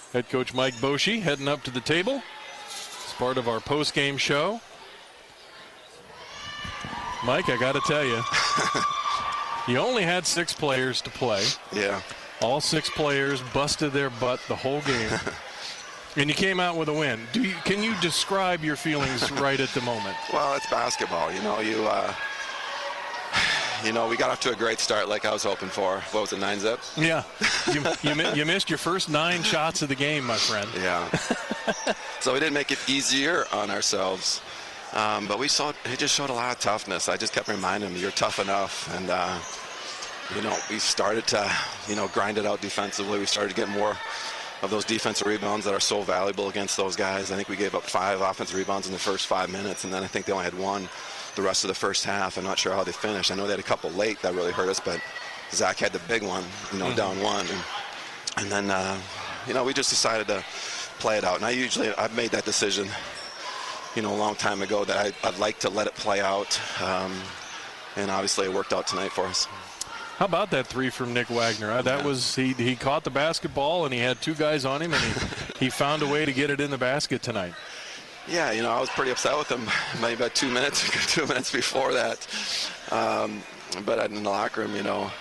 Head coach Mike Boschee heading up to the table. It's part of our post-game show. Mike, I got to tell you, you only had 6 players to play. Yeah. All 6 players busted their butt the whole game. And you came out with a win. Can you describe your feelings right at the moment? Well, it's basketball. You know, we got off to a great start like I was hoping for. What was it, 9-zip? Yeah. You missed your first 9 shots of the game, my friend. Yeah. So we didn't make it easier on ourselves. But he just showed a lot of toughness. I just kept reminding him, you're tough enough. And, we started to, grind it out defensively. We started to get more of those defensive rebounds that are so valuable against those guys. I think we gave up 5 offensive rebounds in the first 5 minutes, and then I think they only had 1 the rest of the first half. I'm not sure how they finished. I know they had a couple late that really hurt us, but Zach had the big one, down 1. And then, we just decided to play it out. And I've made that decision a long time ago that I'd like to let it play out. And obviously it worked out tonight for us. How about that 3 from Nick Wagner? That was he caught the basketball and he had 2 guys on him and he found a way to get it in the basket tonight. Yeah, I was pretty upset with him maybe about 2 minutes before that. But in the locker room,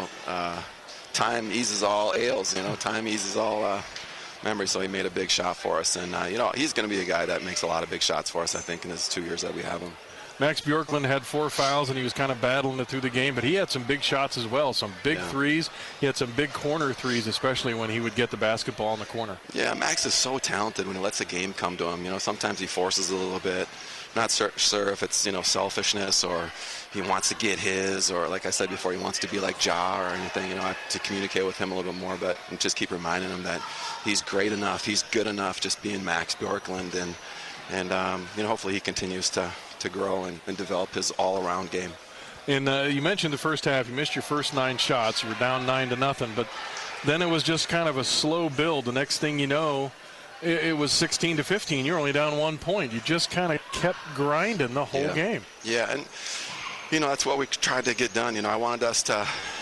time eases all ails. Time eases all memory. So he made a big shot for us, and he's going to be a guy that makes a lot of big shots for us, I think, in his 2 years that we have him. Max Bjorklund had 4 fouls, and he was kind of battling it through the game, but he had some big shots as well, some big threes. He had some big corner threes, especially when he would get the basketball in the corner. Yeah, Max is so talented when he lets the game come to him. Sometimes he forces a little bit. Not sure if it's, selfishness or he wants to get his, or like I said before, he wants to be like Ja or anything. I have to communicate with him a little bit more, but just keep reminding him that he's great enough, he's good enough just being Max Bjorklund, and hopefully he continues to grow and develop his all-around game. And you mentioned the first half. You missed your first 9 shots. You were down 9-0, but then it was just kind of a slow build. The next thing you know, it was 16-15. You're only down 1 point. You just kind of kept grinding the whole game. Yeah, and, that's what we tried to get done. I wanted us to,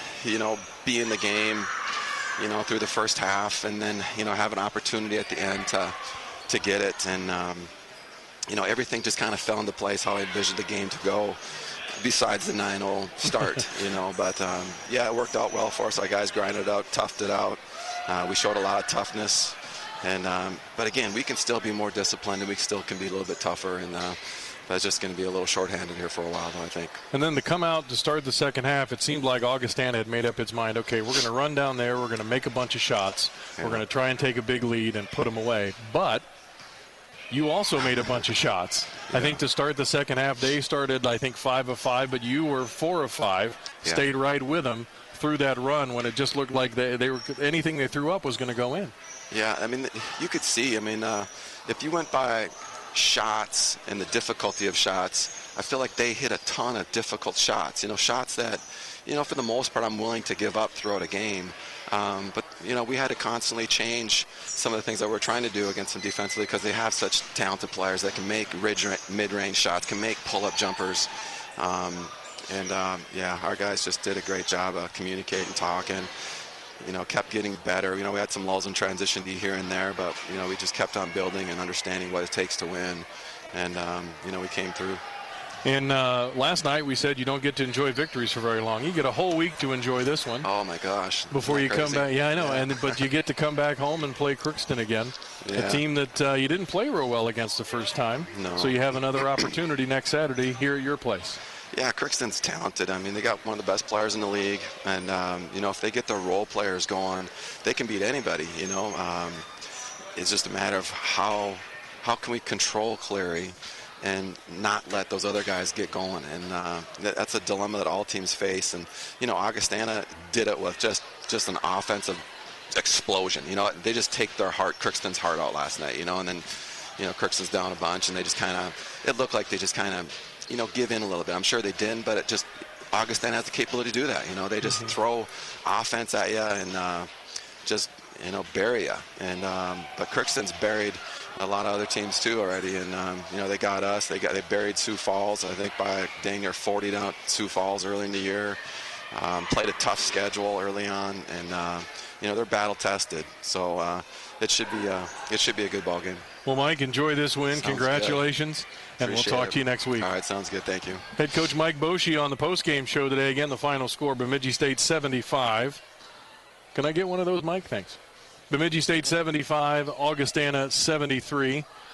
be in the game, through the first half and then, have an opportunity at the end to get it. And, everything just kind of fell into place how I envisioned the game to go, besides the 9-0 start, But, it worked out well for us. Our guys grinded it out, toughed it out. We showed a lot of toughness. And but, again, we can still be more disciplined, and we still can be a little bit tougher. And that's just going to be a little shorthanded here for a while, though, I think. And then to come out to start the second half, it seemed like Augustana had made up its mind, okay, we're going to run down there, we're going to make a bunch of shots, we're going to try and take a big lead and put them away. But you also made a bunch of shots. I think to start the second half, they started, 5 of 5, but you were 4 of 5, stayed right with them through that run when it just looked like they were anything they threw up was going to go in. Yeah, you could see, if you went by shots and the difficulty of shots, I feel like they hit a ton of difficult shots, shots that, for the most part I'm willing to give up throughout a game. But, we had to constantly change some of the things that we're trying to do against them defensively because they have such talented players that can make mid-range shots, can make pull-up jumpers. Our guys just did a great job of communicating, talking, kept getting better. We had some lulls in transition here and there, but, we just kept on building and understanding what it takes to win. And, we came through. And last night we said you don't get to enjoy victories for very long. You get a whole week to enjoy this one. Oh, my gosh. Before you come back. Yeah, I know. Yeah. But you get to come back home and play Crookston again, a team that you didn't play real well against the first time. No. So you have another opportunity next Saturday here at your place. Yeah, Crookston's talented. They got one of the best players in the league. And, if they get their role players going, they can beat anybody, It's just a matter of how can we control Cleary and not let those other guys get going. And that's a dilemma that all teams face. And, Augustana did it with just an offensive explosion. They just take Crookston's heart out last night, and then, Crookston's down a bunch, and they just it looked like they just give in a little bit. I'm sure they didn't, but Augustana has the capability to do that. They just throw offense at you and just, bury you. And but Crookston's buried a lot of other teams too already, and they got us. They buried Sioux Falls, I think, by dang near 40 down Sioux Falls early in the year. played a tough schedule early on, and they're battle tested. So it should be a good ball game. Well, Mike, enjoy this win. Sounds Congratulations. And we'll talk to you next week. All right, sounds good. Thank you. Head coach Mike Boschee on the postgame show today. Again, the final score, Bemidji State 75. Can I get one of those, Mike? Thanks. Bemidji State 75, Augustana 73.